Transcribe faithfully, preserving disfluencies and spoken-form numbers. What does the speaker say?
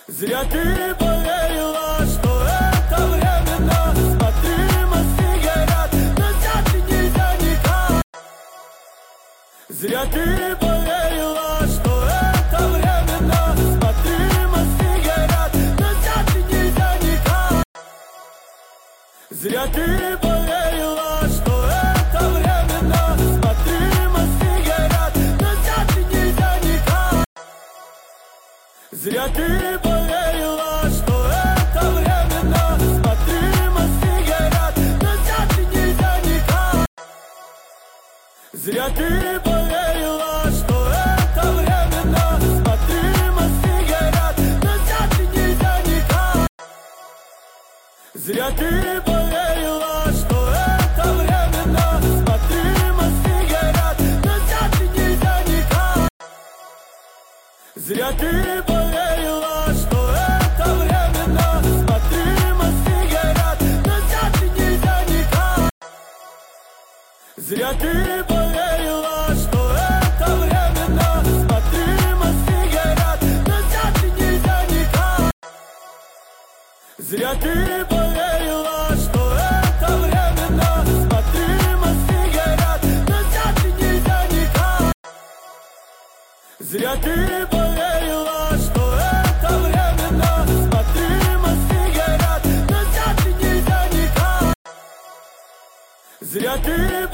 Зря ты поверила, что это временно. Смотри, мосты горят, назад нельзя никак. Зря ты поверила, что это временно. Смотри, мосты горят, назад нельзя никак. Зря ты поверила, что это временно. Смотри, мосты горят, назад нельзя никак. Зря ты поверила, что это временно. Смотри, мосты горят, назад нельзя никак. Зря ты поверила, что это временно. Смотри, мосты горят, назад нельзя никак. Зря ты поверила, что это временно. Смотри, мосты горят, назад нельзя никак. Зря ты поверила, что это временно. Смотри, мосты горят, назад нельзя никак. Зря ты поверила, что это временно. Смотри, мосты горят, назад нельзя никак. Зря ты поверила, что это временно. Смотри, мосты горят, назад нельзя никак. Зря ты поверила, что это временно. Смотри, мосты горят, назад нельзя никак. Зря ты